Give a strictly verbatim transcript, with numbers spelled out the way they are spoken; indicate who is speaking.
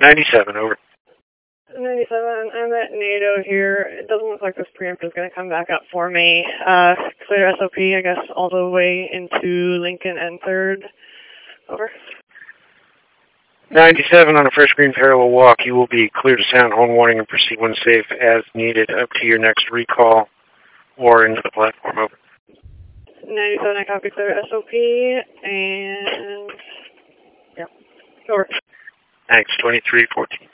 Speaker 1: ninety-seven, over.
Speaker 2: ninety-seven, I'm at NATO here. It doesn't look like this preempt is going to come back up for me. Uh, clear S O P, I guess, all the way into Lincoln and third. Over.
Speaker 1: ninety-seven on a first green parallel walk. You will be clear to sound horn warning and proceed when safe as needed up to your next recall or into the platform, over.
Speaker 2: ninety-seven, I copy clear S O P, and yeah, over.
Speaker 1: Thanks, twenty-three fourteen.